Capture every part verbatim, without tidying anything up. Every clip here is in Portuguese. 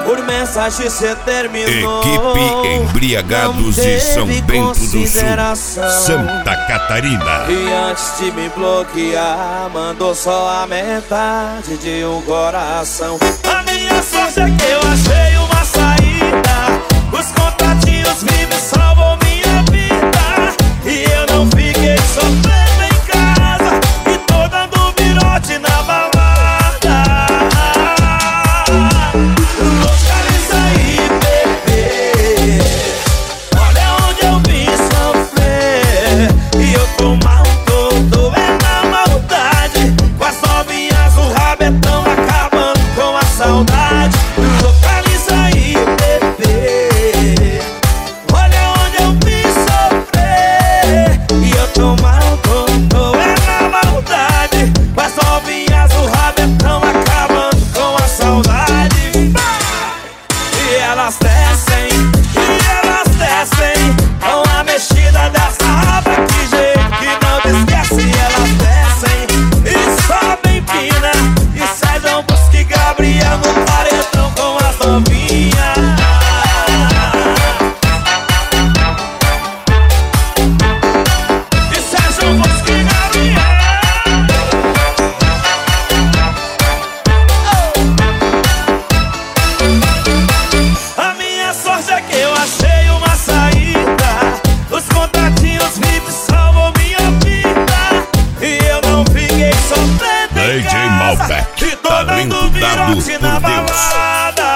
por mensagem cê terminou. Equipe Embriagados de São Bento do Sul, Santa Catarina. E antes de me bloquear, mandou só a metade de um coração. A minha sorte é que eu achei uma saída. Os contatinhos vivos salvam minha vida. E eu não fiquei sofrendo em casa, e tô dando virote na balada. Localiza aí, bebê. Olha onde eu vim sofrer. E eu tô mal, tô, tô é na maldade. Com as novinhas, o rabetão acabando com a saudade. Localiza aí, bebê. Olha onde eu vim sofrer. E eu tô mal, tô, tô é na maldade. Com as novinhas, o rabetão acabando com a saudade. E elas descem, e elas descem com a mexida dessa raba, que jeito que não te esquece. Elas descem e sobem pina, e Sérgio Busca e Gabriel no paredão com as novinhas. E Sérgio Busca e Gabriel. A minha sorte é que eu achei uma saída. Os contatinhos V I P salvam minha vida. E eu não fiquei sofrendo em D J casa, Malbec, e tô talento dando dado virote por na Deus. balada.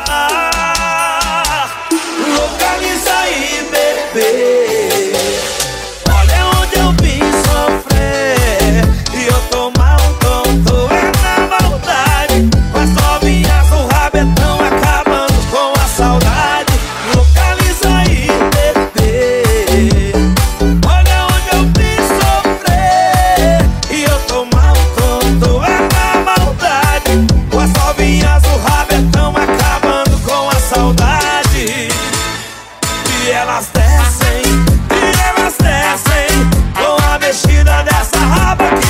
Localiza aí, bebê. Olha onde eu vim sofrer. E eu tô mal, tô, tô é na maldade. Com as novinhas, o rabetão acabando com a saudade. Localiza aí, bebê. Olha onde eu vim sofrer. E eu tô mal, tô, tô é na maldade. Com as novinhas, o rabetão acabando com a saudade. E elas descem, e elas descem com a mexida dessa raba, que